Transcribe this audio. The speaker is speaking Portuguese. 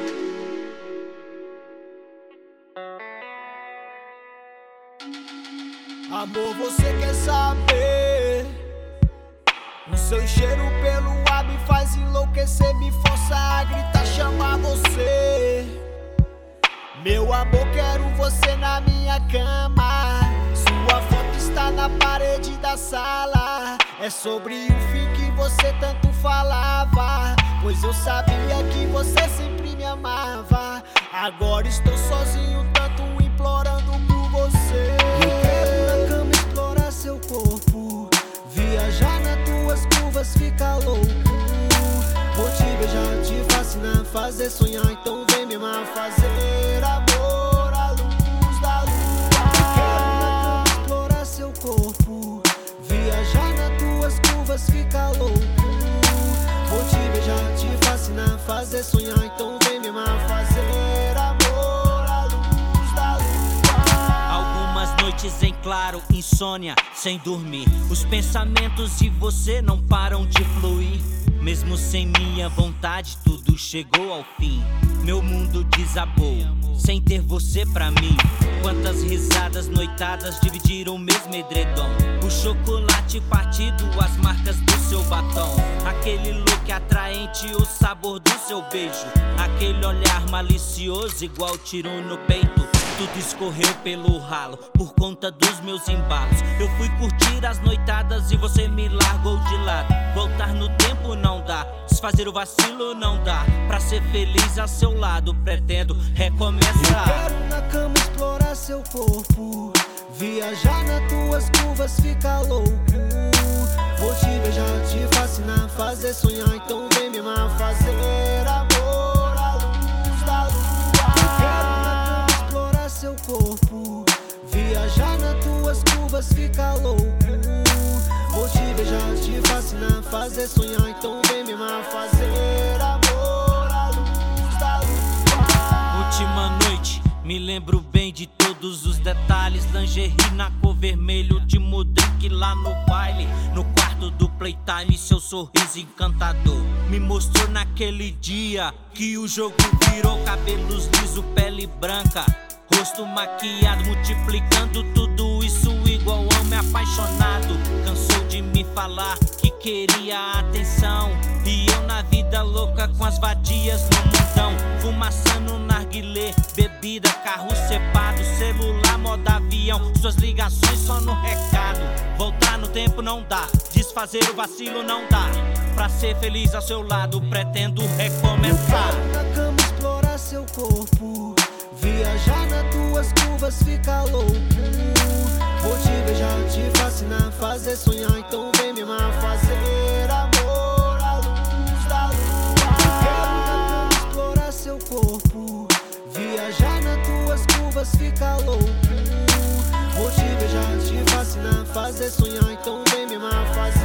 Amor, você quer saber? O seu cheiro pelo ar me faz enlouquecer, me força a gritar, chamar você. Meu amor, quero você na minha cama. Sua foto está na parede da sala. É sobre o fim que você tanto falava, pois eu sabia que você sempre me amava. Agora estou sozinho, tanto implorando por você. Eu quero na cama explorar seu corpo, viajar nas tuas curvas, ficar louco. Vou te beijar, te fascinar, fazer sonhar. Então vem me amar, fazer amor à luz da lua. Eu quero na cama explorar seu corpo, viajar nas tuas curvas, ficar louco. Vou te beijar, te fascinar, fazer sonhar. Então vem me amar, fazer amor à luz da lua. Algumas noites em claro, insônia, sem dormir. Os pensamentos de você não param de fluir. Mesmo sem minha vontade, tudo chegou ao fim. Meu mundo desabou, sem ter você pra mim. Quantas risadas, noitadas dividiram o mesmo edredom. O chocolate partido, as marcas do seu batom. Aquele look atraente, o sabor do seu beijo. Aquele olhar malicioso, igual tiro no peito. Tudo escorreu pelo ralo, por conta dos meus embalos. Eu fui curtir as noitadas e você me largou de lado. Voltar no tempo não dá, desfazer o vacilo não dá. Pra ser feliz ao seu lado, pretendo recomeçar. Eu quero na cama explorar seu corpo, viajar nas tuas curvas, ficar louco. Vou te beijar, te fascinar, fazer sonhar. Então vem me amar, fazer amor à luz da lua. Eu quero na cama explorar seu corpo, viajar nas tuas curvas, ficar louco. Vou te beijar, te fascinar, fazer sonhar. Então vem me amar, fazer amor à luz da lua. Última noite, me lembro bem de todos os detalhes. Lingerie na cor vermelho, de Mudrick lá no baile. No quarto do playtime, seu sorriso encantador me mostrou naquele dia que o jogo virou. Cabelos lisos, pele branca, rosto maquiado, multiplicando tudo isso igual homem apaixonado. Cansou de me falar que queria atenção, e eu na vida louca com as vadias no mundão. Fumaça no narguilé, bebida, carro cepado, celular, modo avião, suas ligações só no recado. Voltar no tempo não dá, desfazer o vacilo não dá. Pra ser feliz ao seu lado, pretendo recomeçar. Eu quero na cama explorar seu corpo, viajar nas tuas curvas, ficar louco. Vou te beijar, te fascinar, fazer sonhar. Então vem me amar, fazer amor à luz da lua. Eu quero na cama explorar seu corpo, viajar nas tuas curvas, ficar louco. Vou te beijar, te fascinar, fazer sonhar. Então vem me amar, fazer